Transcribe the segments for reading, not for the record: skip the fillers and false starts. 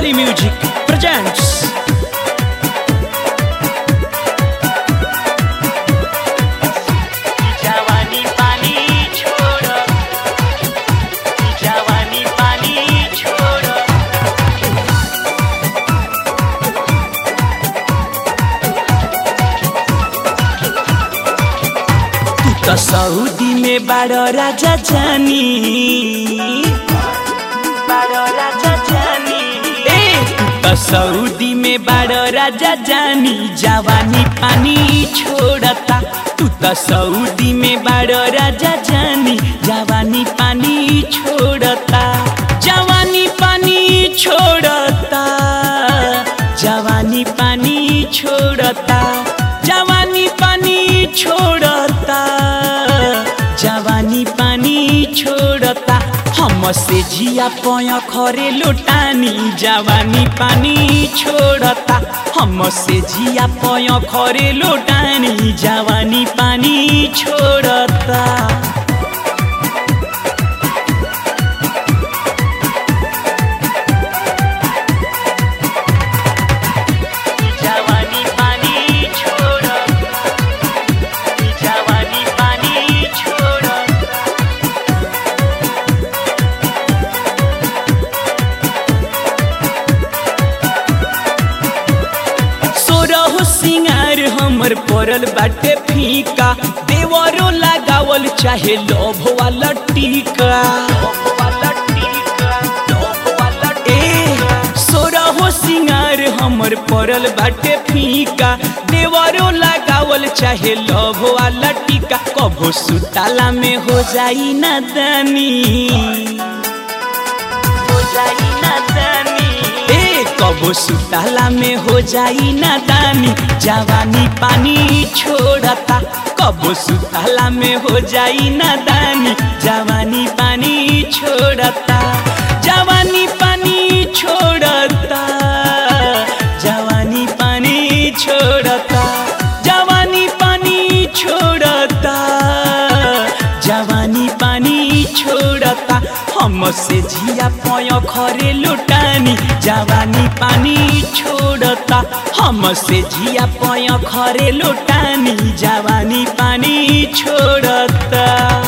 Melody Music presents जवानी पानी छोड़ जवानी पानी छोड़ तू तो सऊदी में बड़ो राजा जानी तो सऊदी में बड़ो राजा जानी जवानी पानी छोड़ता तू तो सऊदी में बड़ो राजा जानी जवानी पानी छोड़ता जवानी पानी छोड़ता जवानी पानी छोड़ता जवानी पानी छोड़ता जवानी पानी छोड़ता हमसे जिया पया खरे लोटानी जवानी पानी छोड़ता हमसे जिया पया खरे लोटानी जवानी पानी छोड़ता जवानी पानी छोड़ जवानी पानी छोड़ सोरहो सिंगार हमर पड़ल बाटे फीका देवरो लगावल चाहे लोभ वाला टीका सोरहो सिंगार हमर पड़ल बाटे फीका देवरो लगावल चाहे लोभ वाला टीका कभो सुताला में हो जाई नादानी हो जाई नादानी कबो सुताला में हो जाई नादानी जवानी पानी छोड़ता कबो सुताला में हो जाई नादानी जवानी पानी छोड़ता जवानी पानी छोड़ता जवानी पानी छोड़ता जवानी पानी छोड़ता जवानी पानी छोड़ता हमसे जिया पया खरे लुटानी जवानी पानी छोड़ता हमसे जिया पया खरे लुटानी जवानी पानी छोड़ता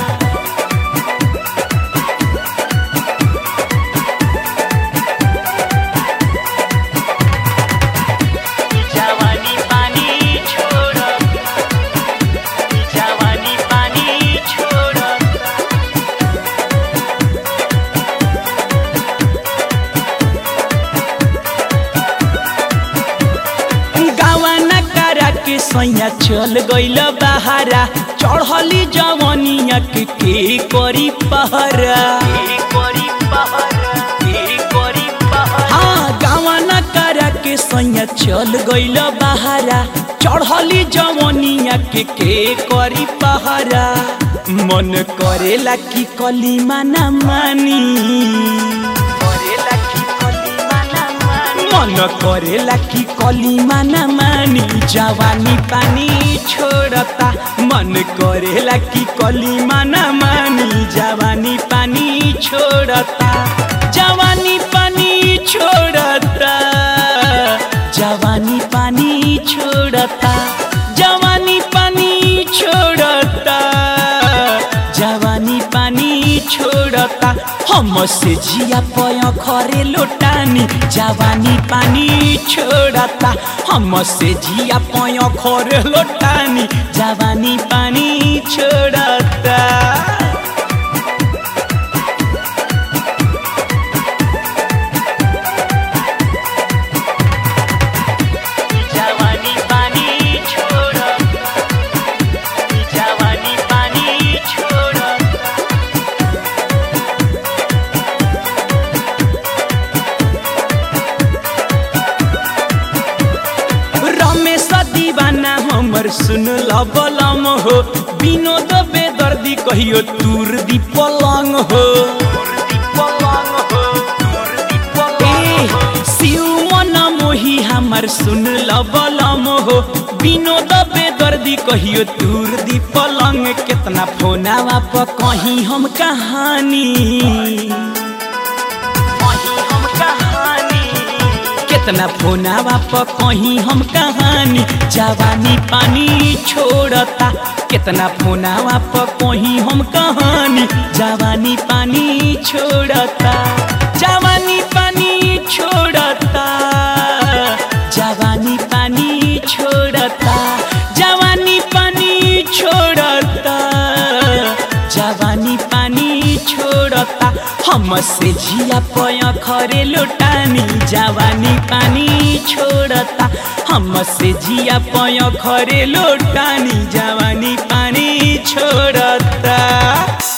जवानी पानी छोड़ जवानी पानी छोड़ गावाना करा के सैया चल गइल बहारा चढ़ली जवनिया के करी पहरा हाँ गावाना करा के सैया चल गइल बहारा चढ़ली जवनिया के करी पहरा मन करेला कि कलिमा ना मानी मन करेला कि कलिमा ना मानी जवानी पानी छोड़ता मन करेला कि कलिमा ना मानी जवानी पानी छोड़ता जवानी पानी छोड़ता जवानी पानी छोड़ता जवानी पानी छोड़ता जवानी पानी छोड़ता हमसे जिया पया खरे लोटानी जवानी पानी छोड़ता हमसे जिया पया खरे लोटानी जवानी पानी छोड़ता जवानी पानी छोड़ जवानी पानी छोड़ रमेश दीवाना हमर सुन लबलम हो विनोद बेदर्दी कहियो तूर दी पलंग हो शिव मन मोही हमर सुन लबलम हो विनोद बेदर्दी कहियो तूर दी पलंग कितना फोनावा पर कहीं हम कहानी कितना फोनावा पर कहीं हम कहानी जवानी पानी छोड़ता कितना फोनावा पर कहीं हम कहानी जवानी पानी छोड़ता जवानी पानी छोड़ता जवानी पानी छोड़ता जवानी पानी छोड़ता जवानी पानी छोड़ता हमसे जिया पया खरे लोटानी जवानी पानी छोड़ता हमसे जिया पया खरे लोटानी जवानी पानी छोड़ता।